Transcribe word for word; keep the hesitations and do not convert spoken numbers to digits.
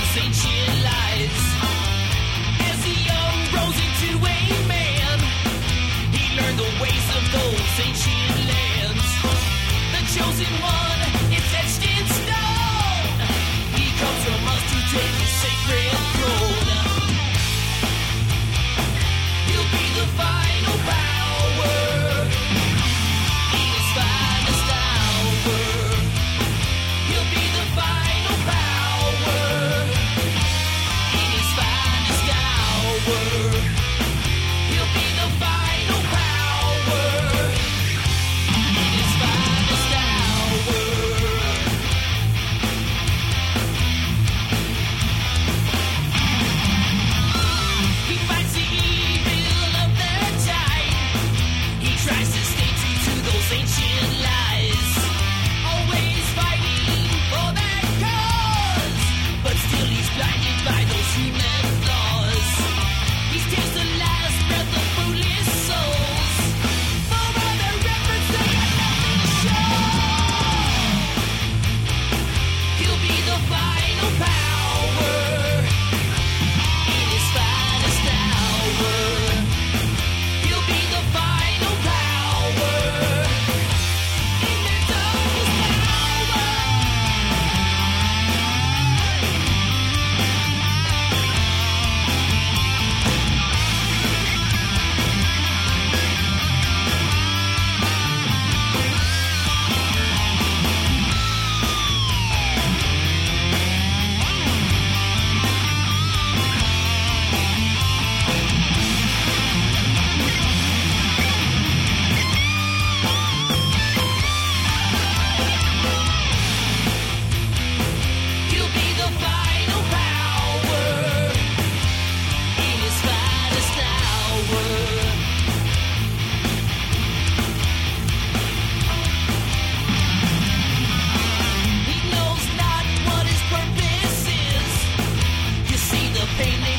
ancient lies. As the young rose into a man, he learned the ways of those ancient lands. The chosen one, it's etched in stone. He comes from us to take his sacred throne. He'll be the final power in his finest hour. He'll be the final power in his finest hour. He'll be the final power in his finest hour. He fights the evil of the time. He tries to stay true to those ancient lies. Always fighting for that cause, but still he's blinded by those human flaws. He takes the last breath of foolish souls. For all their efforts they have nothing to show. He'll be the final power in his finest hour. He'll be the final power in their darkest hour. He'll be the final power in his finest hour. He knows not what his purpose is. You see the pain they